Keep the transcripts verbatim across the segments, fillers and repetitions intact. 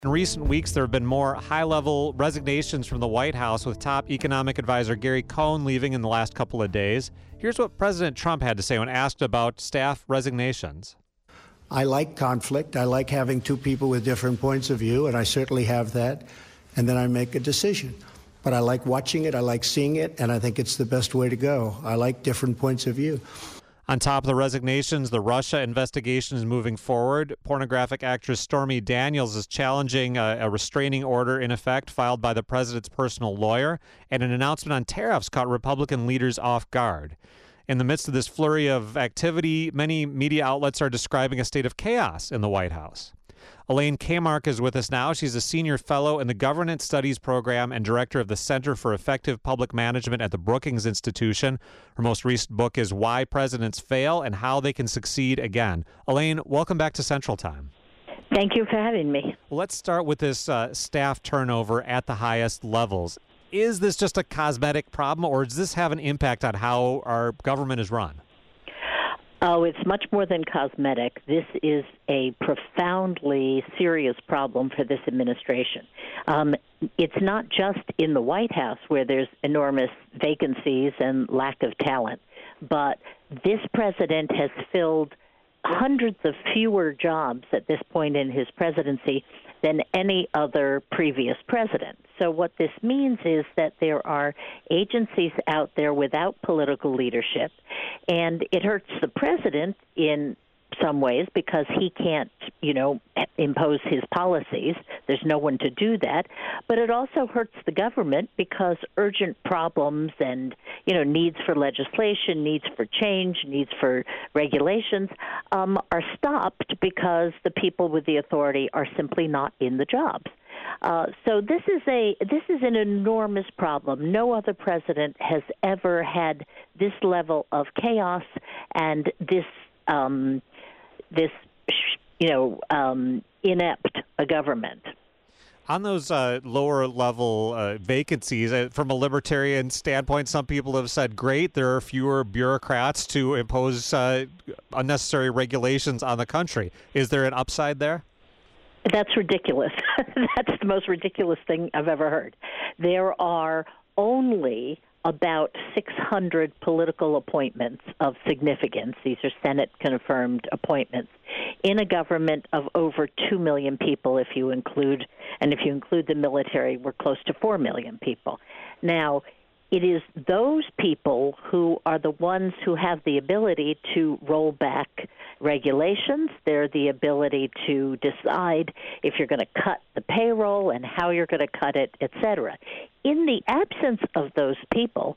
In recent weeks, there have been more high-level resignations from the White House, with top economic advisor Gary Cohn leaving in the last couple of days. Here's what President Trump had to say when asked about staff resignations. I like conflict. I like having two people with different points of view, and I certainly have that. And then I make a decision. But I like watching it, I like seeing it, and I think it's the best way to go. I like different points of view. On top of the resignations, the Russia investigation is moving forward. Pornographic actress Stormy Daniels is challenging a, a restraining order in effect filed by the president's personal lawyer, and an announcement on tariffs caught Republican leaders off guard. In the midst of this flurry of activity, many media outlets are describing a state of chaos in the White House. Elaine Kamarck is with us now. She's a senior fellow in the Governance Studies program and director of the Center for Effective Public Management at the Brookings Institution. Her most recent book is Why Presidents Fail and How They Can Succeed Again. Elaine, welcome back to Central Time. Thank you for having me. Well, let's start with this uh, staff turnover at the highest levels. Is this just a cosmetic problem, or does this have an impact on how our government is run? Oh, it's much more than cosmetic. This is a profoundly serious problem for this administration. Um, it's not just in the White House where there's enormous vacancies and lack of talent, but this president has filled hundreds of fewer jobs at this point in his presidency than any other previous president. So what this means is that there are agencies out there without political leadership, and it hurts the president in some ways because he can't, you know, impose his policies. There's no one to do that. But it also hurts the government because urgent problems and, you know, needs for legislation, needs for change, needs for regulations um, are stopped because the people with the authority are simply not in the jobs. Uh, so this is a this is an enormous problem. No other president has ever had this level of chaos and this um, this you know um, inept a government. On those uh, lower level uh, vacancies, uh, from a libertarian standpoint, some people have said, great, there are fewer bureaucrats to impose uh, unnecessary regulations on the country. Is there an upside there? That's ridiculous. That's the most ridiculous thing I've ever heard. There are only about six hundred political appointments of significance. These are Senate-confirmed appointments in a government of over two million people if you include, and if you include the military, we're close to four million people. Now, it is those people who are the ones who have the ability to roll back regulations. They're the ability to decide if you're going to cut the payroll and how you're going to cut it, et cetera. In the absence of those people,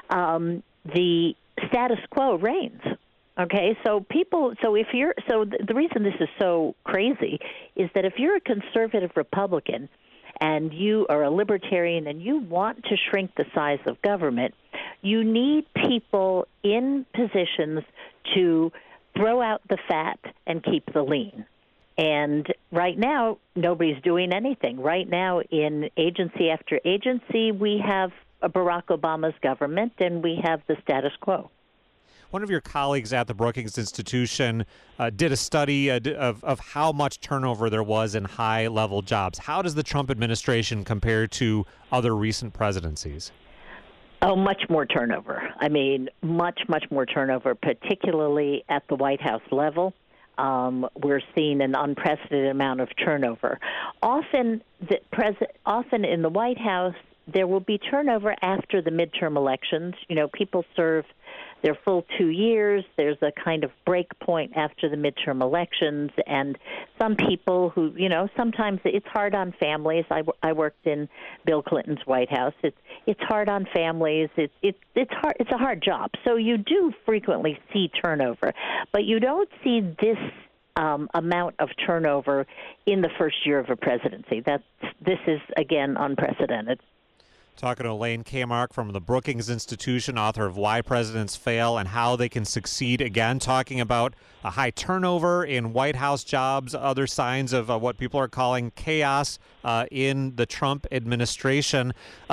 um, the status quo reigns. Okay, so people, so if you're, so the, the reason this is so crazy is that if you're a conservative Republican and you are a libertarian and you want to shrink the size of government, you need people in positions to throw out the fat and keep the lean. And right now, nobody's doing anything. Right now, in agency after agency, we have a Barack Obama's government and we have the status quo. One of your colleagues at the Brookings Institution uh, did a study uh, of, of how much turnover there was in high-level jobs. How does the Trump administration compare to other recent presidencies? Oh, much more turnover. I mean, much, much more turnover, particularly at the White House level. Um, we're seeing an unprecedented amount of turnover. Often, the pres- often in the White House, there will be turnover after the midterm elections. You know, people serve their full two years. There's a kind of break point after the midterm elections, and some people who, you know, sometimes it's hard on families. I, I worked in Bill Clinton's White House. It's it's hard on families. It's it's it's hard. It's a hard job. So you do frequently see turnover, but you don't see this um, amount of turnover in the first year of a presidency. That's this is again unprecedented. Talking to Elaine Kamarck from the Brookings Institution, author of Why Presidents Fail and How They Can Succeed Again, talking about a high turnover in White House jobs, other signs of uh, what people are calling chaos uh, in the Trump administration. Uh,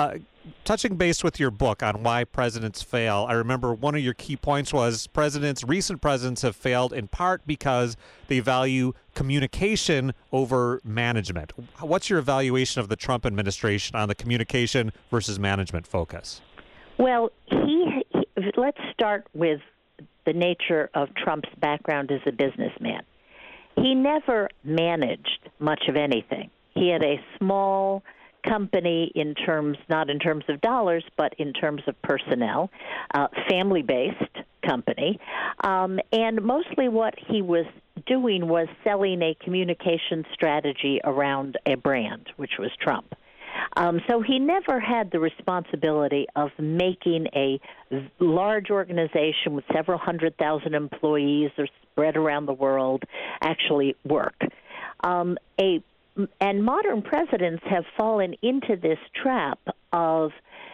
touching base with your book on why presidents fail, I remember one of your key points was presidents, recent presidents have failed in part because they value communication over management. What's your evaluation of the Trump administration on the communication versus management focus? Well, he, he let's start with the nature of Trump's background as a businessman. He never managed much of anything. He had a small company in terms, not in terms of dollars, but in terms of personnel, uh, family-based company. Um, and mostly what he was doing was selling a communication strategy around a brand, which was Trump. Um, so he never had the responsibility of making a large organization with several hundred thousand employees or spread around the world actually work. Um, a And modern presidents have fallen into this trap of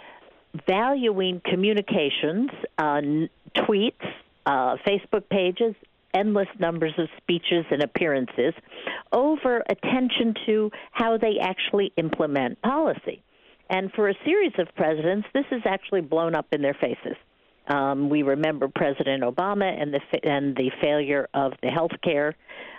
valuing communications, uh, tweets, uh, Facebook pages, endless numbers of speeches and appearances over attention to how they actually implement policy. And for a series of presidents, this has actually blown up in their faces. Um, we remember President Obama and the fa- and the failure of the healthcare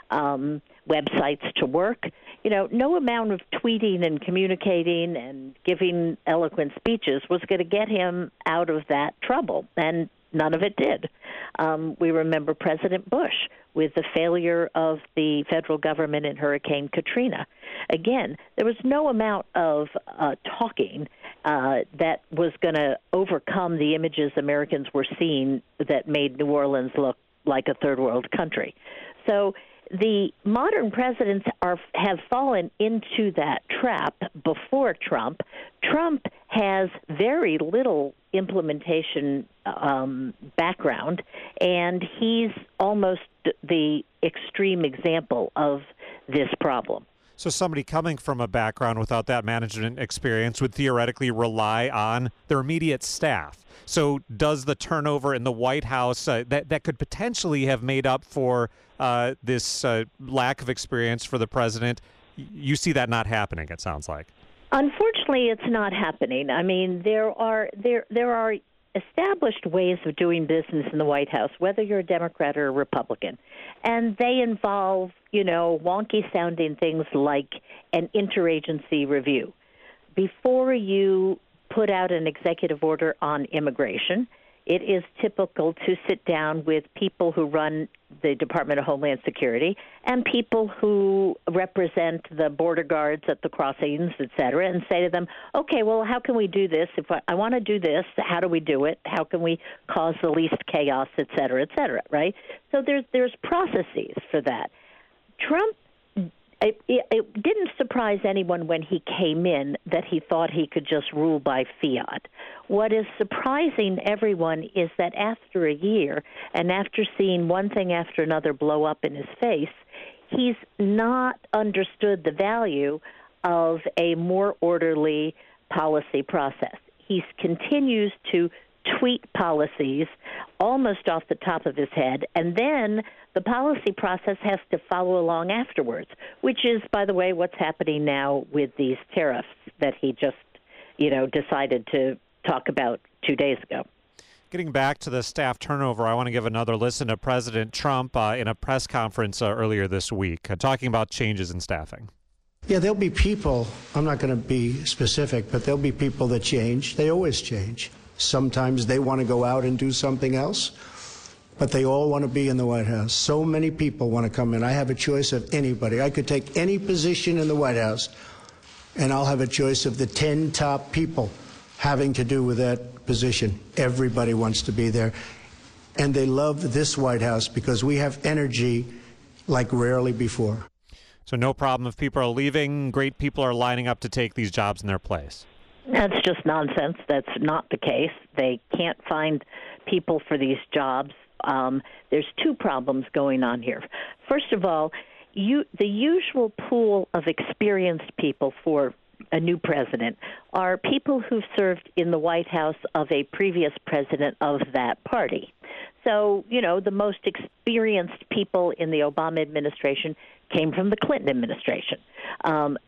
um, websites to work. You know, no amount of tweeting and communicating and giving eloquent speeches was going to get him out of that trouble, and none of it did. Um, we remember President Bush with the failure of the federal government in Hurricane Katrina. Again, there was no amount of uh, talking uh, that was going to overcome the images Americans were seeing that made New Orleans look like a third world country. So the modern presidents are have fallen into that trap before Trump. Trump has very little implementation um, background, and he's almost the extreme example of this problem. So somebody coming from a background without that management experience would theoretically rely on their immediate staff. So does the turnover in the White House uh, that, that could potentially have made up for uh, this uh, lack of experience for the president, you see that not happening, it sounds like? Unfortunately, it's not happening. I mean, there are there there are established ways of doing business in the White House, whether you're a Democrat or a Republican, and they involve, you know, wonky-sounding things like an interagency review. Before you put out an executive order on immigration, it is typical to sit down with people who run the Department of Homeland Security and people who represent the border guards at the crossings, et cetera, and say to them, okay, well, how can we do this? If I, I want to do this, how do we do it? How can we cause the least chaos, et cetera, et cetera, right? So there's, there's processes for that. Trump, it, it, it didn't surprise anyone when he came in that he thought he could just rule by fiat. What is surprising everyone is that after a year, and after seeing one thing after another blow up in his face, he's not understood the value of a more orderly policy process. He continues to tweet policies almost off the top of his head, and then the policy process has to follow along afterwards, which is, by the way, what's happening now with these tariffs that he just, you know, decided to talk about two days ago. Getting back to the staff turnover, I want to give another listen to President Trump uh, in a press conference uh, earlier this week, uh, talking about changes in staffing. Yeah, there'll be people, I'm not going to be specific, but there'll be people that change. They always change. Sometimes they want to go out and do something else, but they all want to be in the White House. So many people want to come in. I have a choice of anybody. I could take any position in the White House, and I'll have a choice of the ten top people having to do with that position. Everybody wants to be there. And they love this White House because we have energy like rarely before. So no problem if people are leaving. Great people are lining up to take these jobs in their place. That's just nonsense. That's not the case. They can't find people for these jobs. Um, there's two problems going on here. First of all, you, the usual pool of experienced people for a new president are people who've served in the White House of a previous president of that party. So, you know, the most experienced people in the Obama administration came from the Clinton administration. Um,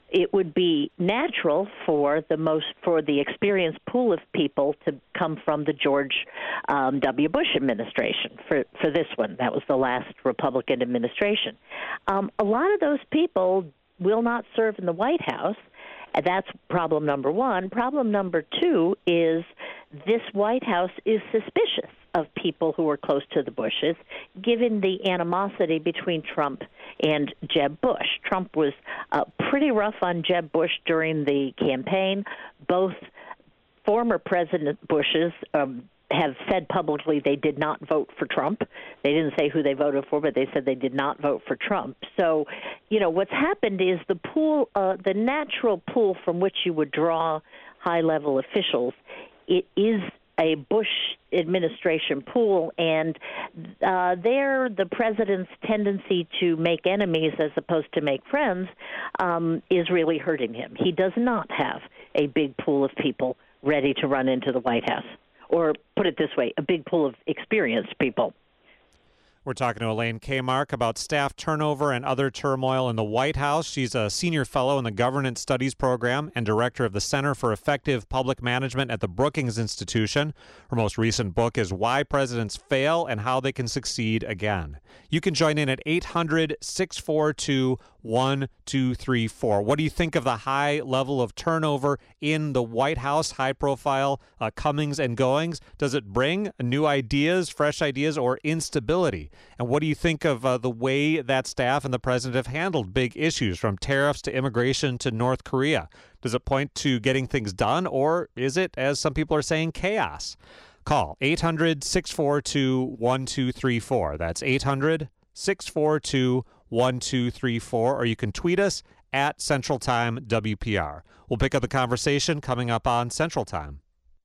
it would be natural for the most for the experienced pool of people to come from the George um, W. Bush administration for, for this one. That was the last Republican administration. Um, a lot of those people will not serve in the White House. That's problem number one. Problem number two is this White House is suspicious of people who are close to the Bushes, given the animosity between Trump and Jeb Bush. Trump was uh, pretty rough on Jeb Bush during the campaign. Both former President Bushes um, have said publicly they did not vote for Trump. They didn't say who they voted for, but they said they did not vote for Trump. So, you know, what's happened is the pool, uh, the natural pool from which you would draw high-level officials, it is a Bush administration pool, and uh, there the president's tendency to make enemies as opposed to make friends um, is really hurting him. He does not have a big pool of people ready to run into the White House. Or put it this way, a big pool of experienced people. We're talking to Elaine Kamarck about staff turnover and other turmoil in the White House. She's a senior fellow in the Governance Studies Program and director of the Center for Effective Public Management at the Brookings Institution. Her most recent book is Why Presidents Fail and How They Can Succeed Again. You can join in at eight hundred, six four two, one two three four. What do you think of the high level of turnover in the White House, high-profile uh, comings and goings? Does it bring new ideas, fresh ideas, or instability? And what do you think of uh, the way that staff and the president have handled big issues, from tariffs to immigration to North Korea? Does it point to getting things done, or is it, as some people are saying, chaos? Call eight hundred, six four two, one two three four. That's eight hundred, six four two, one two three four, or you can tweet us at Central Time W P R. We'll pick up the conversation coming up on Central Time.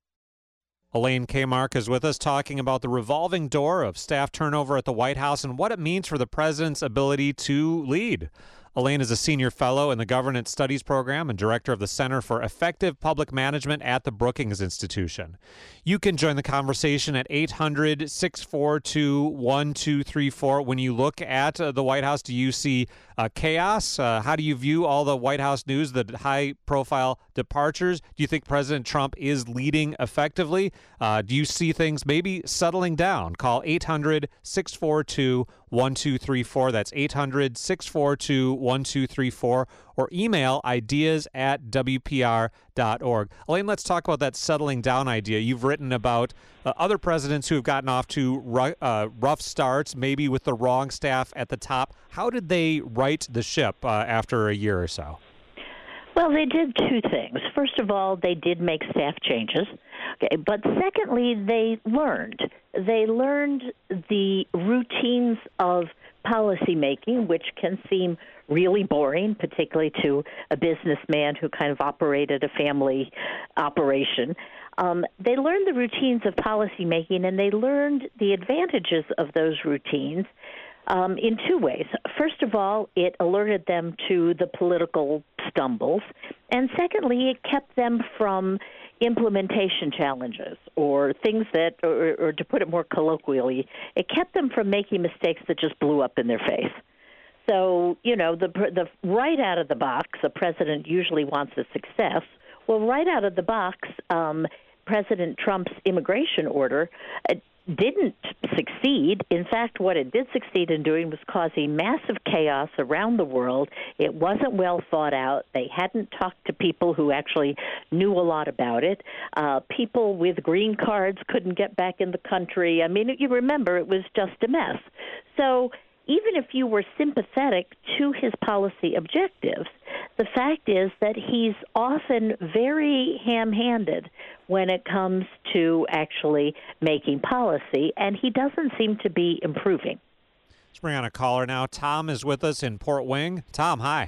Elaine Kamarck is with us talking about the revolving door of staff turnover at the White House and what it means for the president's ability to lead. Elaine is a senior fellow in the Governance Studies Program and director of the Center for Effective Public Management at the Brookings Institution. You can join the conversation at eight hundred, six four two, one two three four. When you look at uh, the White House, do you see uh, chaos? Uh, how do you view all the White House news, the high-profile departures? Do you think President Trump is leading effectively? Uh, do you see things maybe settling down? Call eight hundred, six four two, one two three four. That's eight hundred, six four two, one two three four, or email ideas at W P R dot org. Elaine, let's talk about that settling down idea. You've written about uh, other presidents who have gotten off to ru- uh, rough starts, maybe with the wrong staff at the top. How did they right the ship uh, after a year or so? Well, they did two things. First of all, they did make staff changes. Okay, but secondly, they learned. They learned the routines of policymaking, which can seem really boring, particularly to a businessman who kind of operated a family operation. Um, they learned the routines of policymaking, and they learned the advantages of those routines um, in two ways. First of all, it alerted them to the political stumbles, and secondly, it kept them from implementation challenges or things that, or, or to put it more colloquially, it kept them from making mistakes that just blew up in their face. So, you know, the the right out of the box, the president usually wants a success. Well, right out of the box, um, President Trump's immigration order uh, didn't succeed. In fact, what it did succeed in doing was causing massive chaos around the world. It wasn't well thought out. They hadn't talked to people who actually knew a lot about it. Uh, people with green cards couldn't get back in the country. I mean, you remember, it was just a mess. So even if you were sympathetic to his policy objectives, the fact is that he's often very ham-handed when it comes to actually making policy, and he doesn't seem to be improving. Let's bring on a caller now. Tom is with us in Port Wing. Tom, hi.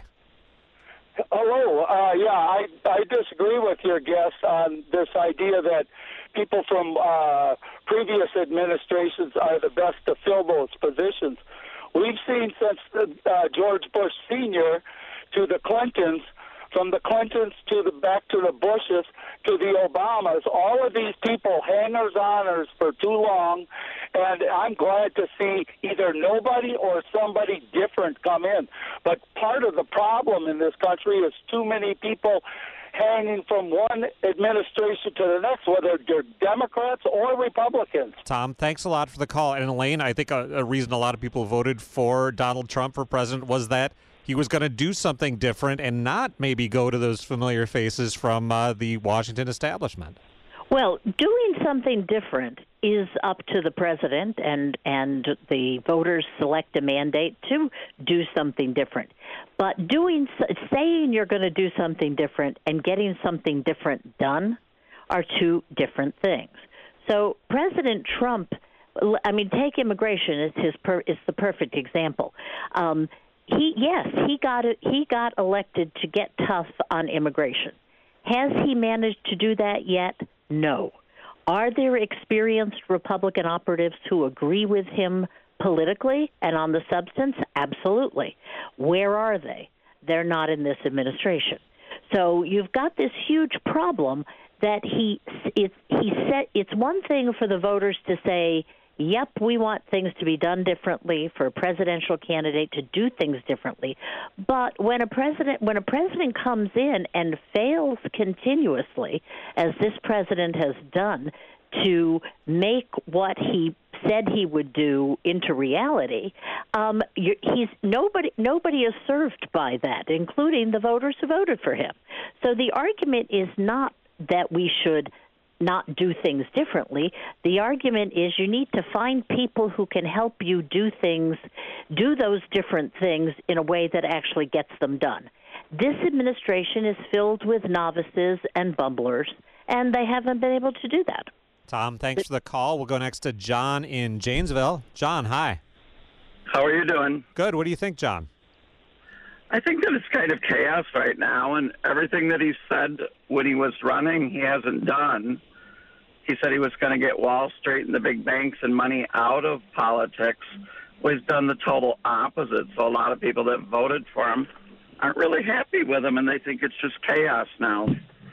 Hello. Uh, yeah, I, I disagree with your guest on this idea that people from uh, previous administrations are the best to fill those positions. We've seen since uh, George Bush Senior to the Clintons from the Clintons to the back to the Bushes to the Obamas, all of these people hangers-oners for too long, and I'm glad to see either nobody or somebody different come in. But part of the problem in this country is too many people hanging from one administration to the next, whether they're Democrats or Republicans. Tom, thanks a lot for the call. And Elaine, I think a, a reason a lot of people voted for Donald Trump for president was that he was going to do something different and not maybe go to those familiar faces from uh, the Washington establishment. Well, doing something different is up to the president, and, and the voters select a mandate to do something different. But doing saying you're going to do something different and getting something different done are two different things. So President Trump, I mean, take immigration as his per, is the perfect example. Um, he yes, he got it. He got elected to get tough on immigration. Has he managed to do that yet? No. Are there experienced Republican operatives who agree with him politically and on the substance? Absolutely. Where are they? They're not in this administration. So you've got this huge problem that he it's he said it's one thing for the voters to say, yep, we want things to be done differently, for a presidential candidate to do things differently. But when a president when a president comes in and fails continuously, as this president has done, to make what he said he would do into reality, um, he's nobody nobody is served by that, including the voters who voted for him. So the argument is not that we should not do things differently. The argument is you need to find people who can help you do things, do those different things in a way that actually gets them done. This administration is filled with novices and bumblers, and they haven't been able to do that. Tom, thanks for the call. We'll go next to John in Janesville. John, hi. How are you doing? Good. What do you think, John? I think that it's kind of chaos right now, and everything that he said when he was running, he hasn't done. He said he was going to get Wall Street and the big banks and money out of politics. Well, he's done the total opposite. So a lot of people that voted for him aren't really happy with him, and they think it's just chaos now.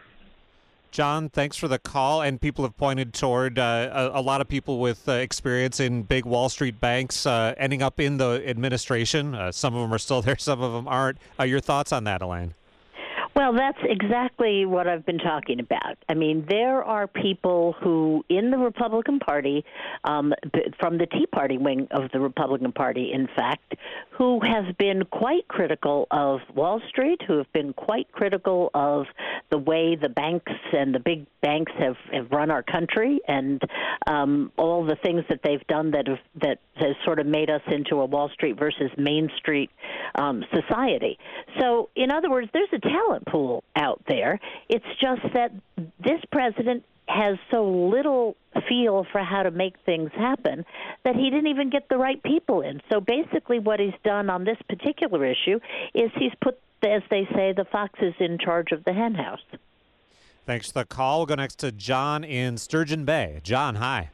John, thanks for the call. And people have pointed toward uh, a, a lot of people with uh, experience in big Wall Street banks uh, ending up in the administration. Uh, some of them are still there, some of them aren't. Uh, your thoughts on that, Elaine? Well, that's exactly what I've been talking about. I mean, there are people who, in the Republican Party, um, from the Tea Party wing of the Republican Party, in fact, who have been quite critical of Wall Street, who have been quite critical of the way the banks and the big banks have, have run our country, and um, all the things that they've done that have that has sort of made us into a Wall Street versus Main Street um, society. So, in other words, there's a talent pool out there. It's just that this president has so little feel for how to make things happen that he didn't even get the right people in. So basically what he's done on this particular issue is he's put, as they say, the foxes in charge of the hen house. Thanks for the call. We'll go next to John in Sturgeon Bay. John, hi.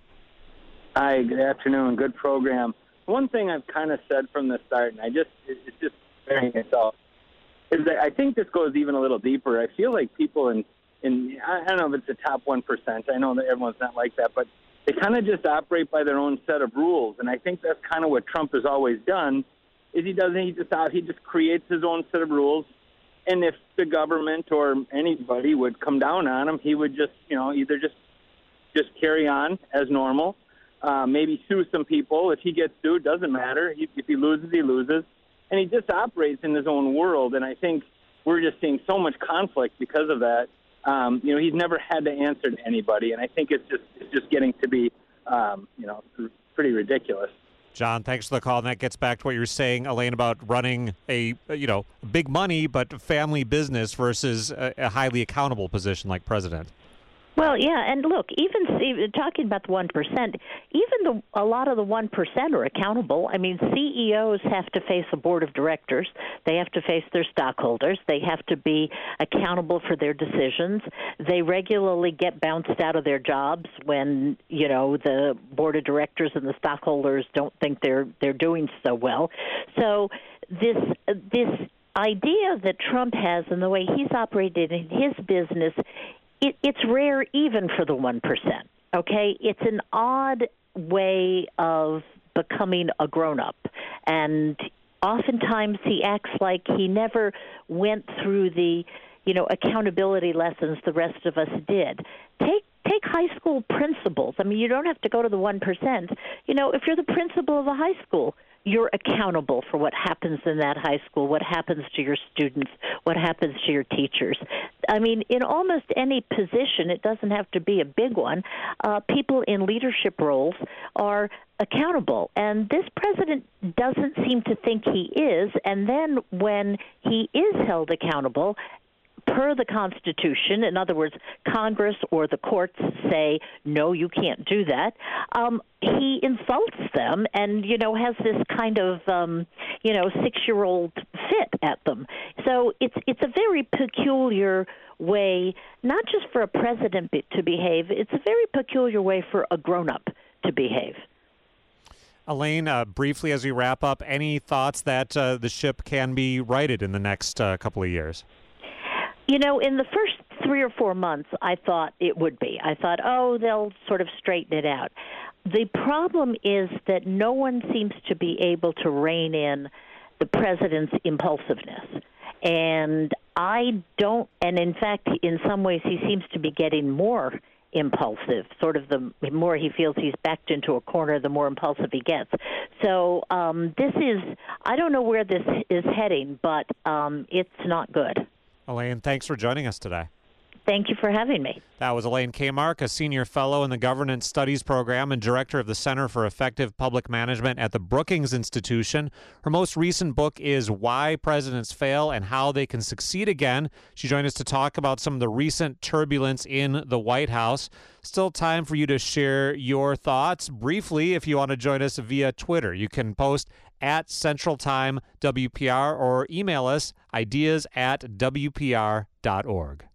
Hi, good afternoon. Good program. One thing I've kind of said from the start, and I just, it's just bearing itself, is that I think this goes even a little deeper. I feel like people in, in I don't know if it's the top one percent. I know that everyone's not like that, but they kind of just operate by their own set of rules. And I think that's kind of what Trump has always done, is he doesn't, he just out, he just creates his own set of rules. And if the government or anybody would come down on him, he would just, you know, either just, just carry on as normal, uh, maybe sue some people. If he gets sued, doesn't matter. He, if he loses, he loses. And he just operates in his own world, and I think we're just seeing so much conflict because of that. Um, you know, he's never had to answer to anybody, and I think it's just it's just getting to be, um, you know, pretty ridiculous. John, thanks for the call. And that gets back to what you were saying, Elaine, about running a, you know, big money but family business versus a, a highly accountable position like president. Well, yeah, and look, even talking about the one percent, even the, a lot of the one percent are accountable. I mean, C E Os have to face a board of directors. They have to face their stockholders. They have to be accountable for their decisions. They regularly get bounced out of their jobs when, you know, the board of directors and the stockholders don't think they're they're doing so well. So this this idea that Trump has and the way he's operated in his business, it, it's rare even for the one percent, okay? It's an odd way of becoming a grown-up, and oftentimes he acts like he never went through the, you know, accountability lessons the rest of us did. Take take high school principals. I mean, you don't have to go to the one percent. You know, if you're the principal of a high school, you're accountable for what happens in that high school, what happens to your students, what happens to your teachers. I mean, in almost any position, it doesn't have to be a big one, uh, people in leadership roles are accountable. And this president doesn't seem to think he is. And then when he is held accountable, per the Constitution, in other words, Congress or the courts say, no, you can't do that, um, he insults them and, you know, has this kind of, um, you know, six-year-old fit at them. So it's it's a very peculiar way, not just for a president be- to behave, it's a very peculiar way for a grown-up to behave. Elaine, uh, briefly as we wrap up, any thoughts that uh, the ship can be righted in the next uh, couple of years? You know, in the first three or four months, I thought it would be. I thought, oh, they'll sort of straighten it out. The problem is that no one seems to be able to rein in the president's impulsiveness. And I don't, and in fact, in some ways, he seems to be getting more impulsive. Sort of the more he feels he's backed into a corner, the more impulsive he gets. So um, this is, I don't know where this is heading, but um, it's not good. Elaine, thanks for joining us today. Thank you for having me. That was Elaine Kamarck, a senior fellow in the Governance Studies Program and director of the Center for Effective Public Management at the Brookings Institution. Her most recent book is Why Presidents Fail and How They Can Succeed Again. She joined us to talk about some of the recent turbulence in the White House. Still time for you to share your thoughts. Briefly, if you want to join us via Twitter, you can post at Central Time W P R or email us ideas at W P R dot org.